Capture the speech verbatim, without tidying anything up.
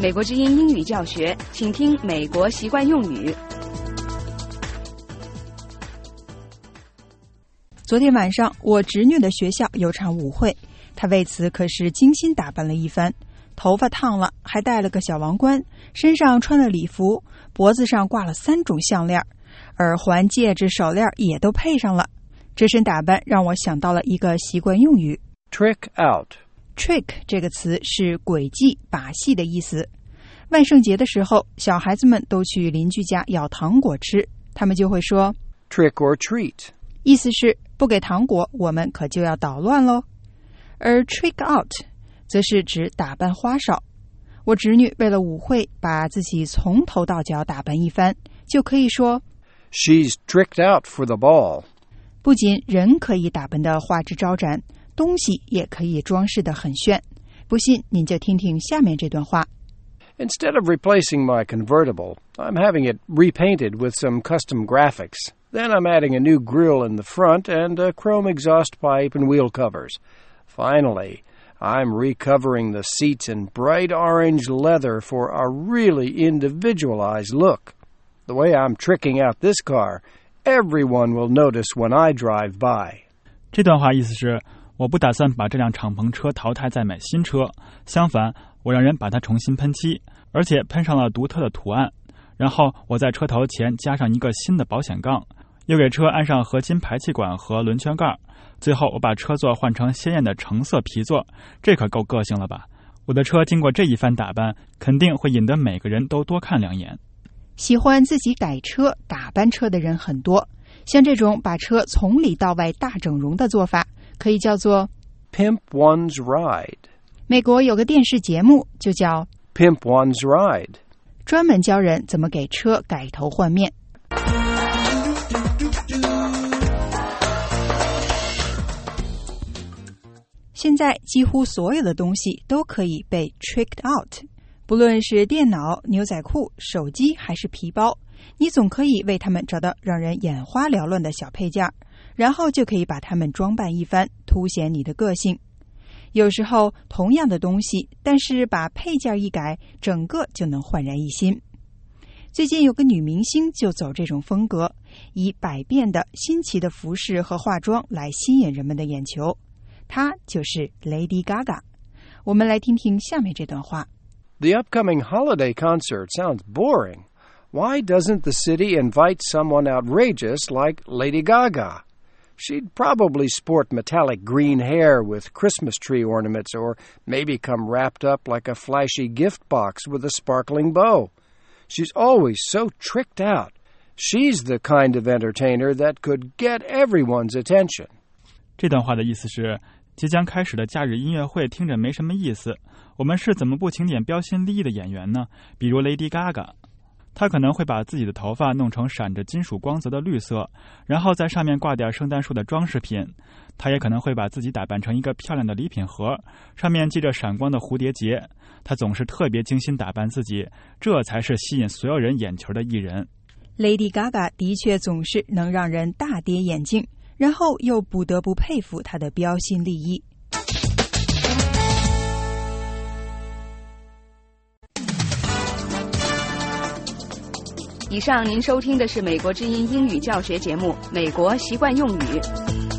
美国之音英语教学，请听美国习惯用语。 昨天晚上，我侄女的学校有场舞会，她为此可是精心打扮了一番，头发烫了，还戴了个小王冠，身上穿了礼服，脖子上挂了三种项链，耳环、戒指、手链也都配上了。这身打扮让我想到了一个习惯用语 Trick out。Trick 这个词是诡计、把戏的意思。万圣节的时候，小孩子们都去邻居家要糖果吃，他们就会说 Trick or treat， 意思是不给糖果，我们可就要捣乱咯。而 trick out 则是指打扮花哨。我侄女为了舞会把自己从头到脚打扮一番，就可以说 She's tricked out for the ball。 不仅人可以打扮得花枝招展，东西也可以装饰得很炫。不信您就听听下面这段话。 Instead of replacing my convertible, I'm having it repainted with some custom graphics. Then I'm adding a new grille in the front and a chrome exhaust pipe and wheel covers. Finally, I'm recovering the seats in bright orange leather for a really individualized look. The way I'm tricking out this car, everyone will notice when I drive by. 这段话意思是，我不打算把这辆敞篷车淘汰再买新车，相反，我让人把它重新喷漆，而且喷上了独特的图案。然后我在车头前加上一个新的保险杠，又给车安上合金排气管和轮圈盖。最后我把车座换成鲜艳的橙色皮座，这可够个性了吧？我的车经过这一番打扮，肯定会引得每个人都多看两眼。 喜欢自己改车、打扮车的人很多，像这种把车从里到外大整容的做法，可以叫做 Pimp one's ride。 美国有个电视节目就叫 Pimp one's ride， 专门教人怎么给车改头换面。现在几乎所有的东西都可以被 tricked out， 不论是电脑、牛仔裤、手机还是皮包，你总可以为它们找到让人眼花缭乱的小配件，然后就可以把它们装扮一番，凸显你的个性。有时候同样的东西，但是把配件一改，整个就能焕然一新。最近有个女明星就走这种风格，以百变的新奇的服饰和化妆来吸引人们的眼球。她就是 Lady Gaga。 我们来听听下面这段话。 The upcoming holiday concert sounds boring. Why doesn't the city invite someone outrageous like Lady Gaga? She'd probably sport metallic green hair with Christmas tree ornaments, or maybe come wrapped up like a flashy gift box with a sparkling bow. She's always so tricked out. She's the kind of entertainer that could get everyone's attention. 这段话的意思是，即将开始的假日音乐会听着没什么意思，我们是怎么不请点标新立异的演员呢？比如 Lady Gaga。他可能会把自己的头发弄成闪着金属光泽的绿色，然后在上面挂点圣诞树的装饰品。他也可能会把自己打扮成一个漂亮的礼品盒，上面系着闪光的蝴蝶结。他总是特别精心打扮自己，这才是吸引所有人眼球的艺人。 Lady Gaga 的确总是能让人大跌眼镜，然后又不得不佩服她的标新立异。 以上您收听的是美国之音英语教学节目《美国习惯用语》。